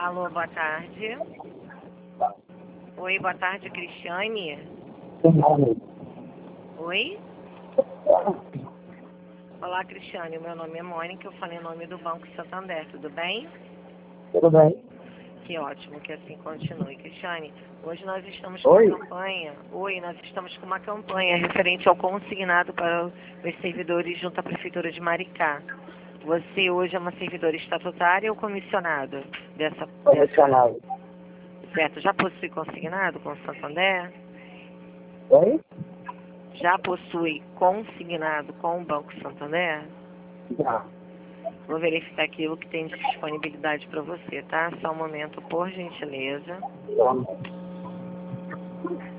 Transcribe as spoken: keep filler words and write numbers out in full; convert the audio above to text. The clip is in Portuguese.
Alô, boa tarde. Oi, boa tarde, Cristiane. Oi? Olá, Cristiane. O meu nome é Mônica. Eu falei em nome do Banco Santander. Tudo bem? Tudo bem? Que ótimo, que assim continue. Cristiane, hoje nós estamos com Oi? uma campanha. Oi, nós estamos com uma campanha referente ao consignado para os servidores junto à Prefeitura de Maricá. Você hoje é uma servidora estatutária ou comissionada dessa? Comissionado. dessa... Certo. Já possui consignado com o Santander? Oi? Já possui consignado com o Banco Santander? Já. Vou verificar aquilo que tem de disponibilidade para você, tá? Só um momento, por gentileza. Toma.